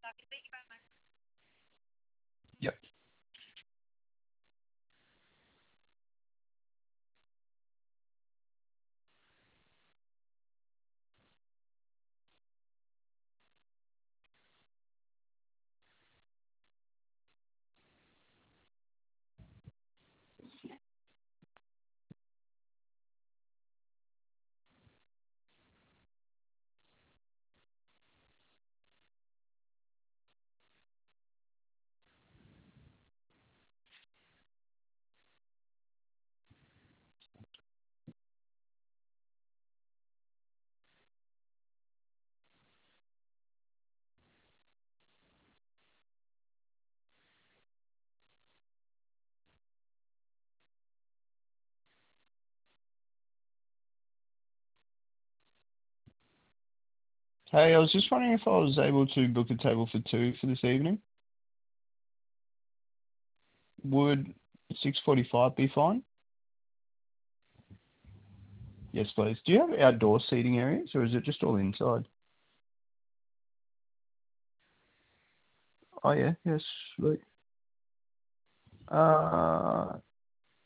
Yep. Hey, I was just wondering if I was able to book a table for two for this evening. Would 6:45 be fine? Yes, please. Do you have outdoor seating areas, or is it just all inside? Oh, yeah. Yes, sweet.